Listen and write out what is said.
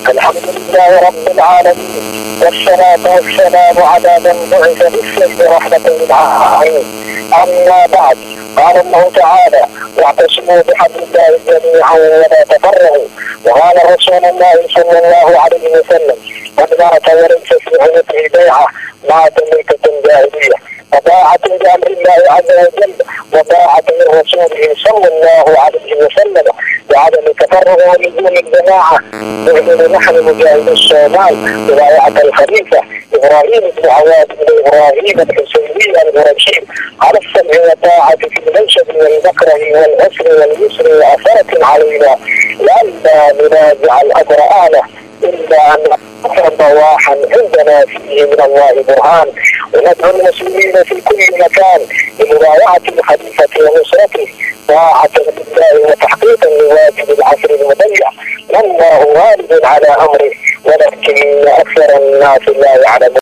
الحمد لله رب العالمين، والصلاة والسلام على من بعث بالسلم رحمة للعالمين. أما بعد، قال الله تعالى: واعتصموا بحبل الله جميعا ولا تفرقوا. وقال رسول الله صلى الله عليه وسلم: من مات وليس في عنقه بيعة مات ميتة جاهلية. وطاعة لأمر الله عز وجل وطاعة لرسوله صلى الله عليه وسلم وعدم التفرغ ولزوم الجماعة. نحن مجاهد الصومال برواية الخليفة إبراهيم بن عواد بن إبراهيم الحسيني المرشد على السمع والطاعة في المنشد والمكره والعسر واليسر وأثرة علينا، لئلا ننازع الأمر أهله إلا أن ضواحا عندنا فيه من الله برهان. وندعو المسلمين في كل مكان لمبايعة الخليفة ونصرته طاعة لله وتحقيقا لواجب العصر المضيع، والله غالب على أمره ولكن أكثر الناس لا يعلمون.